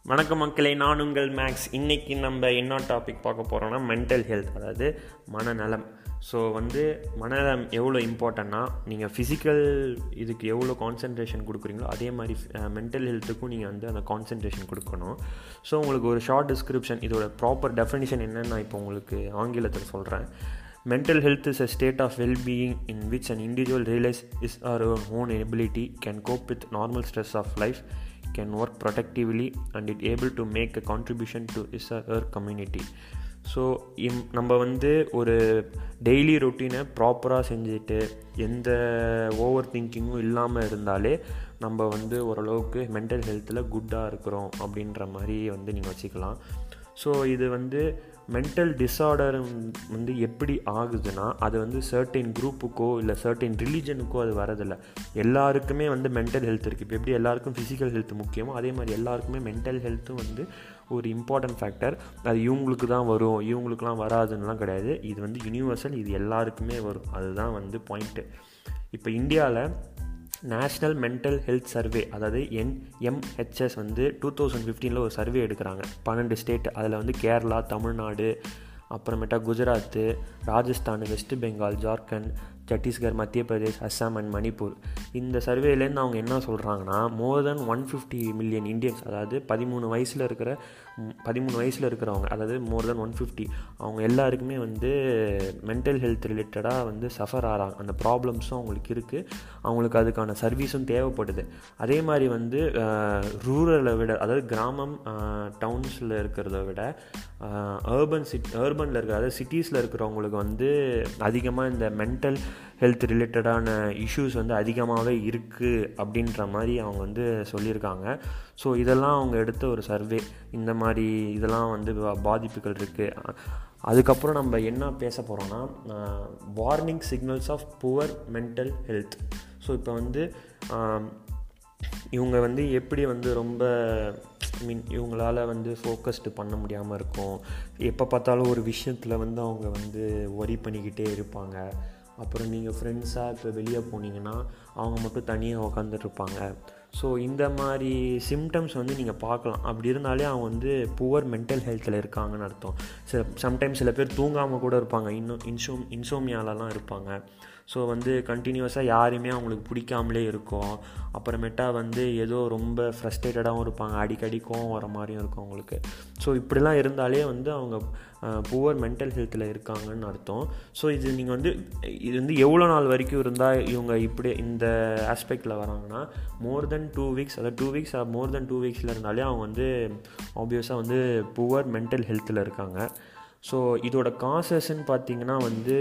வணக்கம் மக்களே, நான் உங்கள் மேக்ஸ். இன்றைக்கி நம்ம என்ன டாபிக் பார்க்க போகிறோன்னா மென்டல் ஹெல்த், அதாவது மனநலம். ஸோ மனநலம் எவ்வளோ இம்பார்ட்டன்னா, நீங்கள் ஃபிசிக்கல் இதுக்கு எவ்வளோ கான்சன்ட்ரேஷன் கொடுக்குறீங்களோ அதே மாதிரி மென்டல் ஹெல்த்துக்கும் நீங்கள் அந்த கான்சன்ட்ரேஷன் கொடுக்கணும். ஸோ உங்களுக்கு ஒரு ஷார்ட் டிஸ்கிரிப்ஷன், இதோட ப்ராப்பர் டெஃபினிஷன் என்னென்னு நான் இப்போ உங்களுக்கு ஆங்கிலத்தில் சொல்கிறேன். Mental health is a state of well-being in which an individual realizes his or her own ability, can cope with normal stress of life, can work productively, and is able to make a contribution to his or her community. So நம்ம ஒரு daily ரொட்டீனை ப்ராப்பராக செஞ்சுட்டு எந்த over திங்கிங்கும் இல்லாமல் இருந்தாலே நம்ம ஓரளவுக்கு mental ஹெல்த்தில் குட்டாக இருக்கிறோம் அப்படின்ற மாதிரி நீங்கள் வச்சுக்கலாம். ஸோ இது மென்டல் டிஸார்டர் எப்படி ஆகுதுன்னா, அது சர்டைன் குரூப்புக்கோ இல்லை சர்டைன் ரிலீஜனுக்கோ அது வரதில்லை. எல்லாருக்குமே மென்டல் ஹெல்த் இருக்குது. இப்போ எப்படி எல்லாருக்கும் ஃபிசிக்கல் ஹெல்த் முக்கியமோ அதே மாதிரி எல்லாருக்குமே மென்டல் ஹெல்த்தும் ஒரு இம்பார்ட்டன்ட் ஃபேக்டர். அது இவங்களுக்கு தான் வரும், இவங்களுக்குலாம் வராதுன்னெலாம் கிடையாது. இது யூனிவர்சல், இது எல்லாருக்குமே வரும். அதுதான் பாயிண்ட்டு. இப்போ இந்தியாவில் நேஷ்னல் மென்டல் ஹெல்த் சர்வே, அதாவது NMHS 2015 ஒரு சர்வே எடுக்கிறாங்க. 12 ஸ்டேட், அதில் கேரளா, தமிழ்நாடு, அப்புறமேட்டா குஜராத்து, ராஜஸ்தான், வெஸ்ட் பெங்கால், ஜார்க்கண்ட், சத்தீஸ்கர், மத்திய பிரதேஷ், அஸ்ஸாம் அண்ட் மணிப்பூர். இந்த சர்வேலேருந்து அவங்க என்ன சொல்கிறாங்கன்னா, மோர் தென் 150 மில்லியன் இந்தியன்ஸ், அதாவது 13 வயசில் இருக்கிறவங்க, அதாவது மோர் தென் 150, அவங்க எல்லாருக்குமே மென்டல் ஹெல்த் ரிலேட்டடாக சஃபர் ஆகிறாங்க. அந்த ப்ராப்ளம்ஸும் அவங்களுக்கு இருக்குது. அவங்களுக்கு அதுக்கான சர்வீஸும் தேவைப்படுது. அதே மாதிரி ரூரலை விட, அதாவது கிராமம் டவுன்ஸில் இருக்கிறத விட அர்பனில் இருக்கிற, அதாவது சிட்டிஸில் இருக்கிறவங்களுக்கு அதிகமாக இந்த மென்டல் ஹெல்த் ரிலேட்டடான இஷ்யூஸ் அதிகமாகவே இருக்குது அப்படின்ற மாதிரி அவங்க சொல்லியிருக்காங்க. ஸோ இதெல்லாம் அவங்க எடுத்த ஒரு சர்வே. இந்த மாதிரி இதெல்லாம் பாதிப்புகள் இருக்குது. அதுக்கப்புறம் நம்ம என்ன பேச போகிறோன்னா, warning signals of poor mental health. So இப்போ இவங்க எப்படி ரொம்ப இவங்களால் ஃபோக்கஸ்டு பண்ண முடியாமல் இருக்கும். எப்போ பார்த்தாலும் ஒரு விஷயத்தில் அவங்க ஒரி பண்ணிக்கிட்டே இருப்பாங்க. அப்புறம் நீங்கள் ஃப்ரெண்ட்ஸாக இப்போ வெளியே போனீங்கன்னா அவங்க மட்டும் தனியாக உக்காந்துட்ருப்பாங்க. ஸோ இந்த மாதிரி சிம்டம்ஸ் நீங்கள் பார்க்கலாம். அப்படி இருந்தாலே அவங்க புவர் மென்டல் ஹெல்த்தில் இருக்காங்கன்னு அர்த்தம். சம்டைம்ஸ் சில பேர் தூங்காமல் கூட இருப்பாங்க, இன்சோமியாலலாம் இருப்பாங்க. ஸோ கண்டினியூஸாக யாரையுமே அவங்களுக்கு பிடிக்காமலே இருக்கும். அப்புறமேட்டா ஏதோ ரொம்ப ஃப்ரஸ்ட்ரேட்டடாகவும் இருப்பாங்க, அடிக்கடி கோவம் வர மாதிரியும் இருக்கும் அவங்களுக்கு. ஸோ இப்படிலாம் இருந்தாலே அவங்க புவர் மென்டல் ஹெல்த்தில் இருக்காங்கன்னு அர்த்தம். ஸோ இது நீங்கள் இது எவ்வளோ நாள் வரைக்கும் இருந்தால் இவங்க இப்படி இந்த ஆஸ்பெக்டில் வராங்கன்னா, மோர் தென் 2 வீக்ஸ், அதாவது 2 வீக்ஸ் மோர் தென் 2 வீக்ஸில் இருந்தாலே அவங்க ஆப்வியஸாக புவர் மென்டல் ஹெல்த்தில் இருக்காங்க. ஸோ இதோட காசஸ்ன்னு பார்த்தீங்கன்னா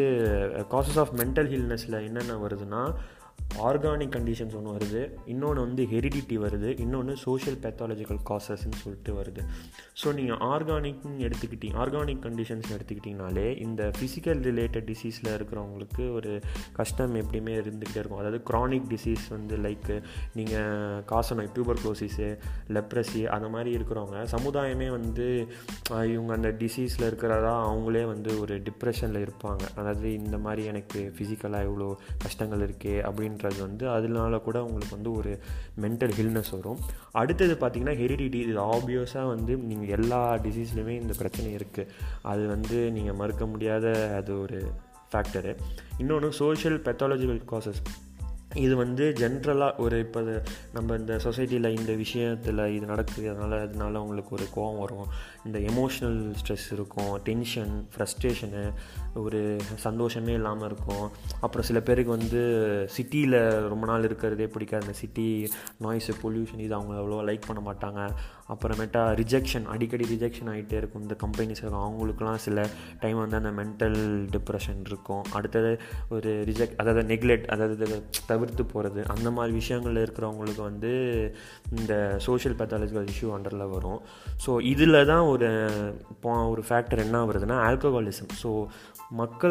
காசஸ் ஆஃப் மென்டல் ஹில்னஸில் என்னென்ன வருதுன்னா, ஆர்கானிக் கண்டிஷன்ஸ் ஒன்று வருது, இன்னொன்று ஹெரிடிட்டி வருது, இன்னொன்று சோஷியல் பேத்தாலஜிக்கல் காசஸ்ன்னு சொல்லிட்டு வருது. ஸோ நீங்கள் ஆர்கானிக் கண்டிஷன்ஸ் எடுத்துக்கிட்டிங்கனாலே இந்த ஃபிசிக்கல் ரிலேட்டட் டிசீஸில் இருக்கிறவங்களுக்கு ஒரு கஷ்டம் எப்படியுமே இருந்துகிட்டே இருக்கும். அதாவது க்ரானிக் டிசீஸ் லைக் நீங்கள் காசநோய், டியூபர்குலோசிஸு, லெப்ரசி, அந்த மாதிரி இருக்கிறவங்க சமுதாயமே இவங்க அந்த டிசீஸில் இருக்கிறதா அவங்களே ஒரு டிப்ரெஷனில் இருப்பாங்க. அதாவது இந்த மாதிரி எனக்கு ஃபிசிக்கலாக இவ்வளோ கஷ்டங்கள் இருக்கே அப்படின்றது அதனால கூட உங்களுக்கு ஒரு மென்டல் ஹில்னஸ் வரும். அடுத்தது பார்த்திங்கன்னா ஹெரிடிட்டி. இது ஆப்வியஸாக நீங்கள் எல்லா டிசீஸ்லையுமே இந்த பிரச்சனை இருக்குது. அது நீங்கள் மறுக்க முடியாத அது ஒரு ஃபேக்டரு. இன்னொன்று சோஷியல் பேத்தாலஜிக்கல் காசஸ். இது ஜென்ரலாக இப்போ நம்ம இந்த சொசைட்டியில் இந்த விஷயத்தில் இது நடக்குது, அதனால அவங்களுக்கு ஒரு கோவம் வரும், இந்த எமோஷ்னல் ஸ்ட்ரெஸ் இருக்கும், டென்ஷன், ஃப்ரஸ்ட்ரேஷனு, ஒரு சந்தோஷமே இல்லாமல் இருக்கும். அப்புறம் சில பேருக்கு சிட்டியில் ரொம்ப நாள் இருக்கிறதே பிடிக்காது. இந்த சிட்டி நாய்ஸு, பொல்யூஷன், இது அவங்க அவ்வளோ லைக் பண்ண மாட்டாங்க. அப்புறமேட்டா அடிக்கடி ரிஜெக்ஷன் ஆகிட்டே இருக்கும் இந்த கம்பெனிஸ் இருக்கும். அவங்களுக்குலாம் சில டைம் அந்த மென்டல் டிப்ரெஷன் இருக்கும். அடுத்தது ஒரு அதாவது நெக்லெக்ட், அதாவது தவிர்த்து போகிறது, அந்த மாதிரி விஷயங்களில் இருக்கிறவங்களுக்கு இந்த சோஷியல் பேத்தாலஜிக்கல் இஷ்யூ அண்டரில் வரும். ஸோ இதில் தான் ஒரு ஃபேக்டர் என்ன வருதுன்னா, ஆல்கஹாலிசம். ஸோ மக்கள்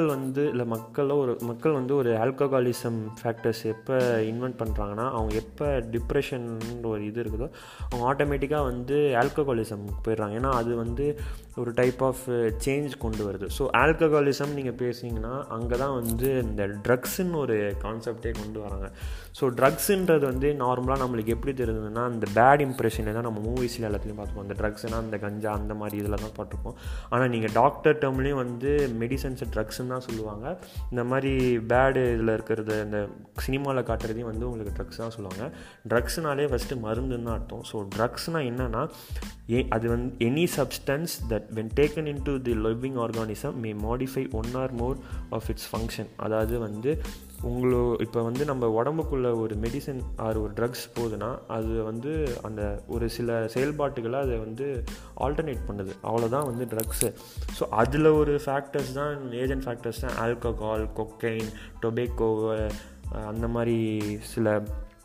வந்து ஒரு ஆல்கஹாலிசம் ஃபேக்டர்ஸ் எப்போ இன்வென்ட் பண்ணுறாங்கன்னா, அவங்க எப்போ டிப்ரெஷன்ற ஒரு இது இருக்குதோ அவங்க ஆட்டோமேட்டிக்காக வந்து ஆல்கஹாலிசம்க்கு போயிடுறாங்க. ஏன்னா அது வந்து ஒரு டைப் ஆஃப் சேஞ்ச் கொண்டு வருது. ஸோ ஆல்கஹாலிசம் நீங்கள் பேசிங்கன்னா அங்கே தான் வந்து இந்த ட்ரக்ஸுன்னு ஒரு கான்செப்டே கொண்டு வராங்க. ஸோ ட்ரக்ஸுன்றது வந்து நார்மலாக நம்மளுக்கு எப்படி தெரியுதுன்னா, அந்த பேட் இம்ப்ரெஷனை தான் நம்ம மூவிஸில் எல்லாத்துலேயும் பார்த்துப்போம். அந்த ட்ரக்ஸ்னால் அந்த கஞ்சா அந்த மாதிரி இதில் தான் பார்த்துருப்போம். ஆனால் நீங்கள் டாக்டர் டேர்ம்லேயும் வந்து மெடிசன்ஸ் ட்ரக்ஸ்ன்னு தான் சொல்லுவாங்க. இந்த மாதிரி பேடு இதில் இருக்கிறது இந்த சினிமாவில் காட்டுறதையும் வந்து உங்களுக்கு ட்ரக்ஸ் தான் சொல்லுவாங்க. ட்ரக்ஸ்னாலே ஃபஸ்ட்டு மருந்துன்னு தான் அர்த்தம். ஸோ ட்ரக்ஸ்னால் என்னென்னா, அது வந்து any substance that when taken into the living organism may modify one or more of its function. அதாவது வந்து இப்போ வந்து நம்ம உடம்புக்குள்ளே ஒரு மெடிசன் ஆர் ஒரு ட்ரக்ஸ் போகுதுன்னா அது வந்து அந்த ஒரு சில செயல்பாட்டுகளை அதை வந்து ஆல்டர்னேட் பண்ணுது. அவ்வளோதான் வந்து ட்ரக்ஸு. ஸோ அதில் ஒரு ஃபேக்டர்ஸ் தான் ஏஜென்ட் ஃபேக்டர்ஸ் தான் ஆல்கஹால், கொக்கைன், டொபேக்கோ, அந்த மாதிரி சில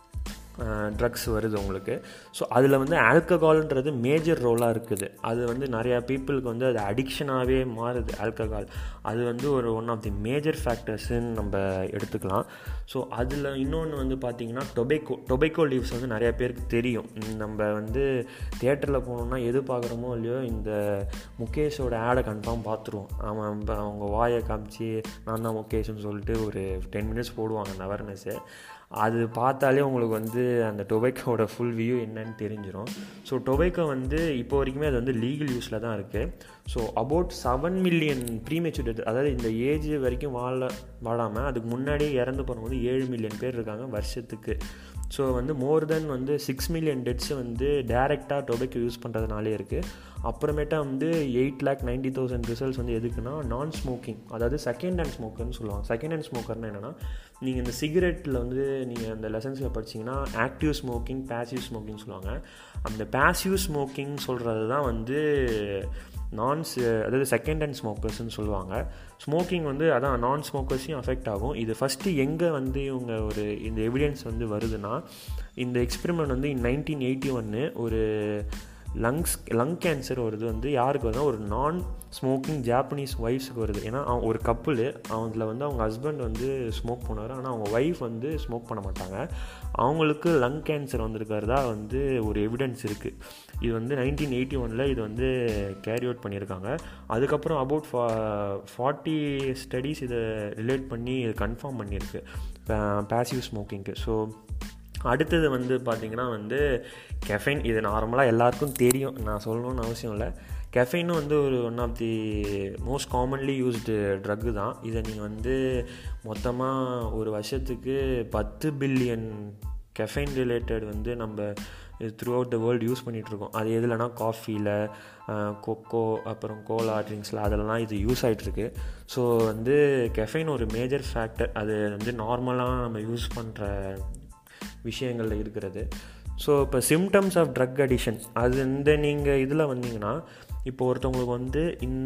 ட்ரக்ஸ் வருது உங்களுக்கு. ஸோ அதில் வந்து ஆல்கஹால்ன்றது மேஜர் ரோலாக இருக்குது. அது வந்து நிறையா பீப்புளுக்கு வந்து அது அடிக்ஷனாகவே மாறுது ஆல்கஹால். அது வந்து ஒன் ஆஃப் தி மேஜர் ஃபேக்டர்ஸுன்னு நம்ம எடுத்துக்கலாம். ஸோ அதில் இன்னொன்று வந்து பார்த்திங்கன்னா டொபேக்கோ லீவ்ஸ் வந்து நிறையா பேருக்கு தெரியும். நம்ம வந்து தியேட்டரில் போனோம்னா எது பார்க்குறோமோ இல்லையோ இந்த முகேஷோட ஆடை கன்ஃபார்ம் பார்த்துருவோம். அவங்க வாயை காமிச்சு நான் தான் முகேஷ்னு சொல்லிட்டு ஒரு 10 minutes போடுவாங்க அந்த அவேர்னஸ்ஸு. அது பார்த்தாலே உங்களுக்கு வந்து அந்த டொபேக்கோட ஃபுல் வியூ என்னன்னு தெரிஞ்சிடும். ஸோ டொபேக்கோ வந்து இப்போ வரைக்குமே அது வந்து லீகல் யூஸில் தான் இருக்குது. So about 7 million premature death, அதாவது இந்த ஏஜ் வரைக்கும் வாழாமல் அதுக்கு முன்னாடியே இறந்து போகும்போது 7 million பேர் இருக்காங்க வருஷத்துக்கு. ஸோ வந்து மோர் தென் வந்து 6 million டெத்ஸ் வந்து டைரெக்டாக டொபேக்கோ யூஸ் பண்ணுறதுனாலே இருக்குது. அப்புறமேட்டா வந்து 8,90,000 ரிசல்ட்ஸ் வந்து எதுக்குன்னா நான் ஸ்மோக்கிங், அதாவது செகண்ட் ஹேண்ட் ஸ்மோக்கர்னு சொல்லுவாங்க. செகண்ட் ஹேண்ட் ஸ்மோக்கர்னு என்னென்னா, நீங்கள் இந்த சிகரெட்டில் வந்து நீங்கள் அந்த லெசன்ஸில் படிச்சிங்கன்னா ஆக்டிவ் ஸ்மோக்கிங், பேசிவ் ஸ்மோக்கிங் சொல்லுவாங்க. அந்த பேசிவ் ஸ்மோக்கிங் சொல்கிறது தான் வந்து அதாவது செகண்ட் ஹேண்ட் ஸ்மோக்கர்ஸ்ன்னு சொல்லுவாங்க. ஸ்மோக்கிங் வந்து அதான் நான் ஸ்மோக்கர்ஸையும் அஃபெக்ட் ஆகும். இது ஃபஸ்ட்டு எங்கே வந்து இவங்க இந்த எவிடன்ஸ் வந்து வருதுன்னா, இந்த எக்ஸ்பெரிமெண்ட் வந்து 1981 ஒரு லங் கேன்சர் வருது வந்து யாருக்கு வருதுன்னா ஒரு நான் ஸ்மோக்கிங் ஜாப்பனீஸ் ஒய்ஃப்ஸுக்கு வருது. ஏன்னா ஒரு கப்புள் அதில் வந்து அவங்க ஹஸ்பண்ட் வந்து ஸ்மோக் பண்ணுவார், ஆனால் அவங்க ஒய்ஃப் வந்து ஸ்மோக் பண்ண மாட்டாங்க. அவங்களுக்கு லங் கேன்சர் வந்திருக்கிறதா வந்து ஒரு எவிடன்ஸ் இருக்குது. இது வந்து 1981 இது வந்து கேரி அவுட் பண்ணியிருக்காங்க. அதுக்கப்புறம் அபவுட் 40 ஸ்டடீஸ் இதை ரிலேட் பண்ணி இது கன்ஃபார்ம் பண்ணியிருக்கு பேசிவ் ஸ்மோக்கிங்க்கு. ஸோ அடுத்தது வந்து பார்த்திங்கன்னா வந்து கெஃபைன். இது நார்மலாக எல்லாருக்கும் தெரியும், நான் சொல்லணும்னு அவசியம் இல்லை. கெஃபைனும் வந்து one of the most commonly used drug தான். இதை நீங்கள் வந்து மொத்தமாக ஒரு வருஷத்துக்கு 10 பில்லியன் கெஃபைன் ரிலேட்டட் வந்து நம்ம throughout the world use பண்ணிகிட்ருக்கோம். அது எதுலனா காஃபியில், கொக்கோ, அப்புறம் கோலா ட்ரிங்க்ஸில் அதெல்லாம் இது யூஸ் ஆகிட்டுருக்கு. ஸோ வந்து கெஃபைன் ஒரு மேஜர் ஃபேக்டர். அது வந்து நார்மலாக நம்ம யூஸ் பண்ணுற விஷயங்களில் இருக்கிறது. ஸோ இப்போ சிம்டம்ஸ் ஆஃப் ட்ரக் அடிக்ஷன், அது நீங்கள் இதில் வந்தீங்கன்னா, இப்போ ஒருத்தவங்களுக்கு வந்து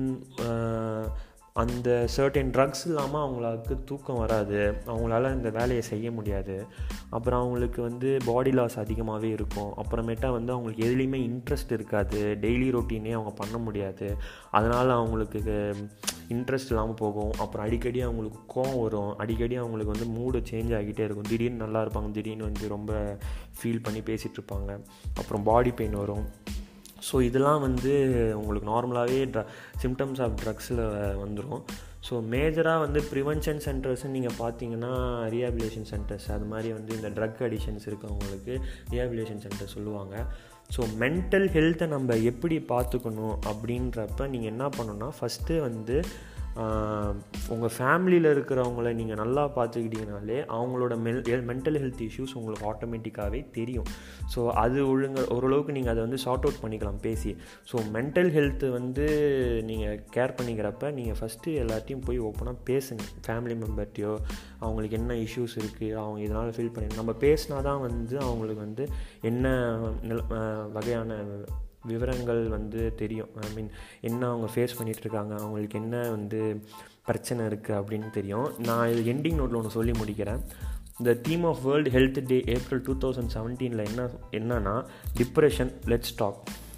அந்த சர்டன் ட்ரக்ஸ் இல்லாமல் அவங்களுக்கு தூக்கம் வராது, அவங்களால இந்த வேலையை செய்ய முடியாது, அப்புறம் அவங்களுக்கு வந்து பாடி லாஸ் அதிகமாகவே இருக்கும், அப்புறமேட்டா வந்து அவங்களுக்கு எதுலேயுமே இன்ட்ரெஸ்ட் இருக்காது, டெய்லி ரொட்டீனே அவங்க பண்ண முடியாது, அதனால் அவங்களுக்கு இன்ட்ரெஸ்ட் இல்லாமல் போகும், அப்புறம் அடிக்கடி அவங்களுக்கு கோவம் வரும், அடிக்கடி அவங்களுக்கு வந்து மூடு சேஞ்ச் ஆகிட்டே இருக்கும், திடீர்னு நல்லா இருப்பாங்க, திடீர்னு வந்து ரொம்ப ஃபீல் பண்ணி பேசிகிட்டு இருப்பாங்க, அப்புறம் பாடி பெயின் வரும். ஸோ இதெல்லாம் வந்து உங்களுக்கு நார்மலாகவே சிம்டம்ஸ் ஆஃப் ட்ரக்ஸில் வந்துடும். ஸோ மேஜராக வந்து ப்ரிவென்ஷன் சென்டர்ஸ்ன்னு நீங்கள் பார்த்தீங்கன்னா ரீஹாபிலேஷன் சென்டர்ஸ், அது மாதிரி வந்து இந்த ட்ரக் அடிஷன்ஸ் இருக்கவங்களுக்கு ரீஹாபிலேஷன் சென்டர் சொல்லுவாங்க. ஸோ மென்டல் ஹெல்த்தை நம்ம எப்படி பார்த்துக்கணும் அப்படின்றப்ப நீங்கள் என்ன பண்ணணுன்னா, ஃபஸ்ட்டு வந்து உங்கள் ஃபேமிலியில் இருக்கிறவங்கள நீங்கள் நல்லா பார்த்துக்கிட்டீங்கனாலே அவங்களோட மென்டல் ஹெல்த் இஷ்யூஸ் உங்களுக்கு ஆட்டோமேட்டிக்காகவே தெரியும். ஸோ அது ஓரளவுக்கு நீங்கள் அதை வந்து சார்ட் அவுட் பண்ணிக்கலாம் பேசி. ஸோ மென்டல் ஹெல்த்து வந்து நீங்கள் கேர் பண்ணிக்கிறப்ப நீங்கள் ஃபஸ்ட்டு எல்லாத்தையும் போய் ஓப்பனாக பேசுங்க. ஃபேமிலி மெம்பர்ட்டையோ அவங்களுக்கு என்ன இஷ்யூஸ் இருக்குது, அவங்க இதனால் ஃபீல் பண்ணி நம்ம பேசினா தான் வந்து அவங்களுக்கு வந்து என்ன வகையான விவரங்கள் வந்து தெரியும். ஐ மீன் என்ன அவங்க ஃபேஸ் பண்ணிகிட்ருக்காங்க, அவங்களுக்கு என்ன வந்து பிரச்சனை இருக்குது அப்படின்னு தெரியும். நான் இது எண்டிங் நோட்டில் ஒன்று சொல்லி முடிக்கிறேன். இந்த theme of world health day April 2017 என்னன்னா டிப்ரெஷன் லெட்ஸ் டாக்.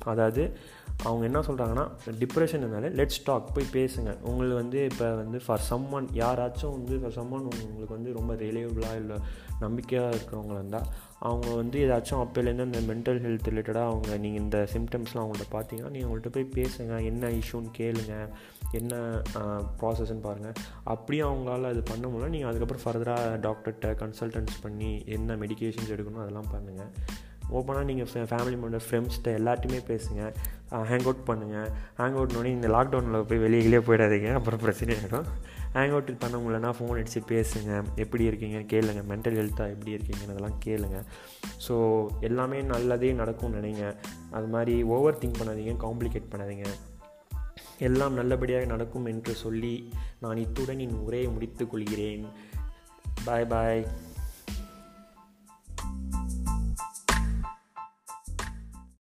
அதாவது அவங்க என்ன சொல்கிறாங்கன்னா, டிப்ரெஷன் இருந்தாலே லெட்ஸ் டாக், போய் பேசுங்க. உங்களுக்கு வந்து இப்போ வந்து ஃபார் சம்மன் யாராச்சும் வந்து ஃபார் சம்மன் உங்களுக்கு வந்து ரொம்ப ரிலேபிளாக இல்லை நம்பிக்கையாக இருக்கிறவங்களா இருந்தால் அவங்க வந்து ஏதாச்சும் அப்போலேருந்து அந்த மென்டல் ஹெல்த் ரிலேட்டடாக அவங்க நீங்கள் இந்த சிம்டம்ஸ்லாம் அவங்கள்ட்ட பார்த்தீங்கன்னா நீங்கள் அவங்கள்ட்ட போய் பேசுங்க, என்ன இஷ்யூன்னு கேளுங்க, என்ன ப்ராசஸ்ன்னு பாருங்கள். அப்படியும் அவங்களால அது பண்ண முடியல, நீங்கள் அதுக்கப்புறம் ஃபர்தராக டாக்டர்கிட்ட கன்சல்டன்ஸ் பண்ணி என்ன மெடிக்கேஷன்ஸ் எடுக்கணும் அதெல்லாம் பண்ணுங்கள். ஓப்பனாக நீங்கள் ஃபேமிலி மெம்பர் ஃப்ரெண்ட்ஸ்கிட்ட எல்லாத்தையுமே பேசுங்க, ஹேங் அவுட் பண்ணுங்கள். ஹேங் அவுட்னோடனே இந்த லாக்டவுனில் போய் வெளியே போயிடாதீங்க, அப்புறம் பிரச்சனையாகிடும். ஹேங் அவுட் பண்ண முடியலன்னா ஃபோன் அடித்து பேசுங்க, எப்படி இருக்கீங்கன்னு கேளுங்க, மென்டல் ஹெல்த்தாக எப்படி இருக்கீங்கன்னு அதெல்லாம் கேளுங்க. ஸோ எல்லாமே நல்லதே நடக்கும்னு நினைங்க. அது மாதிரி ஓவர் திங்க் பண்ணாதீங்க, காம்ப்ளிகேட் பண்ணாதீங்க. எல்லாம் நல்லபடியாக நடக்கும் என்று சொல்லி நான் இத்துடன் என் உரையை முடித்துக் கொள்கிறேன். பாய் பாய்.